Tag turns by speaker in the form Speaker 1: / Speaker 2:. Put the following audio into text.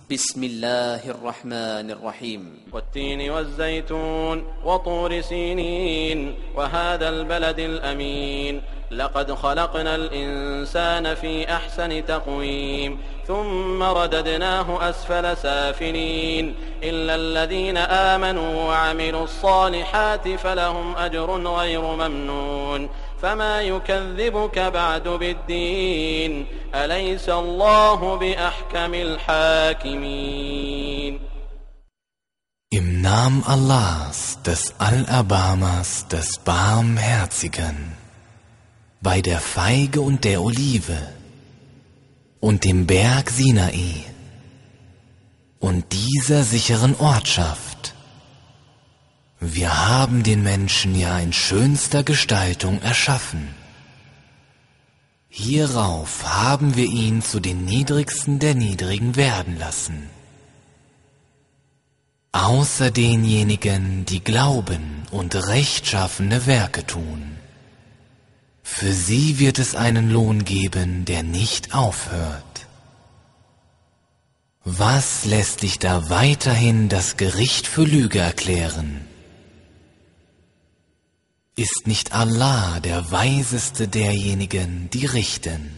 Speaker 1: بسم الله الرحمن الرحيم
Speaker 2: والتين والزيتون وطور سينين وهذا البلد الأمين لقد خلقنا الإنسان في أحسن تقويم ثم رددناه أسفل سافلين إلا الذين آمنوا وعملوا الصالحات فلهم أجر غير ممنون فما يكذبك بعد بالدين أليس الله بأحكم الحاكمين.
Speaker 3: Im Namen Allahs, des Allerbarmers, des Barmherzigen, bei der Feige und der Olive und dem Berg Sinai und dieser sicheren Ortschaft. Wir haben den Menschen ja in schönster Gestaltung erschaffen. Hierauf haben wir ihn zu den Niedrigsten der Niedrigen werden lassen. Außer denjenigen, die glauben und rechtschaffene Werke tun. Für sie wird es einen Lohn geben, der nicht aufhört. Was lässt dich da weiterhin das Gericht für Lüge erklären? Ist nicht Allah der Weiseste derjenigen, die richten?